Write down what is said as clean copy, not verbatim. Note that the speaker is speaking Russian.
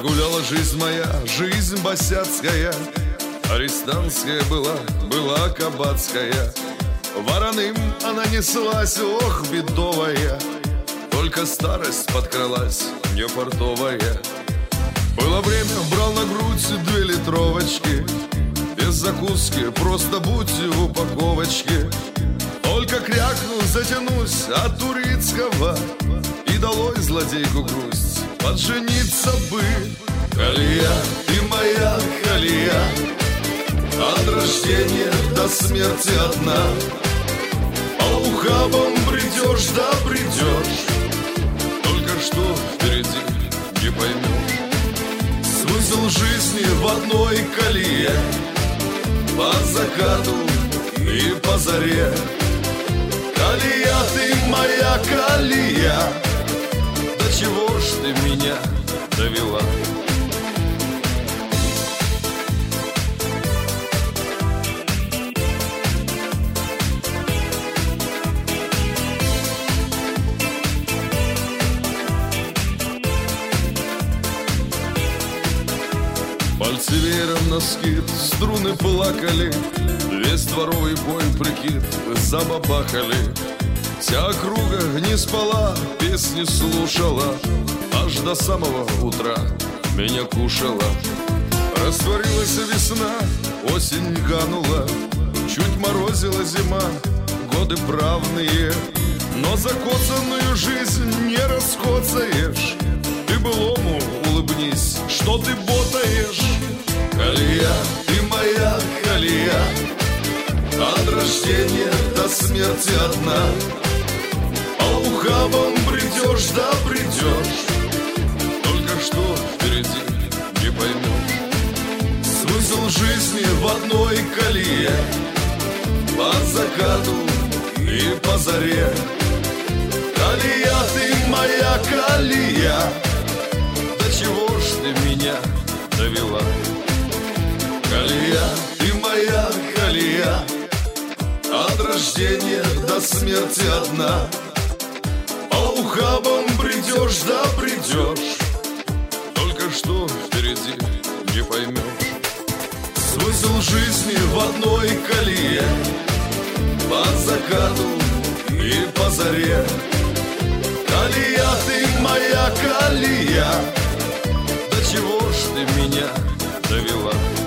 гуляла жизнь моя, жизнь босяцкая. Арестантская была кабацкая. Вороным она неслась, ох, бедовая. Только старость подкралась, не портовая. Было время, брал на грудь 2 литровочки. Без закуски, просто будь в упаковочке. Только крякну, затянусь от турецкого. И долой злодейку грусть, поджениться бы. Колея, ты моя колея, от рождения до смерти одна. По ухабам бредешь, да бредешь, только что впереди не поймешь. Смысл жизни в одной колее, по закату и по заре. Колея, ты моя колея, до чего ж ты меня довела? Пальцы веером на скид, струны плакали, весь дворовый бой прикид забабахали. Вся округа не спала, песни слушала, аж до самого утра меня кушала. Растворилась весна, осень канула, чуть морозила зима, годы правные. Но закоцанную жизнь не раскоцаешь. Ты былому улыбнись, что ты ботаешь. Колея, ты моя колея, от рождения до смерти одна. По ухабам бредешь, да бредешь, только что впереди не поймешь. Смысл жизни в одной колее, по закату и по заре. Колея, ты моя колея, до чего ж ты меня довела? Колея, ты моя колея, от рождения до смерти одна. По ухабам бредешь, да бредешь, только что впереди не поймешь. Смысл жизни в одной колее, по закату и по заре. Колея, ты моя колея, до чего ж ты меня довела?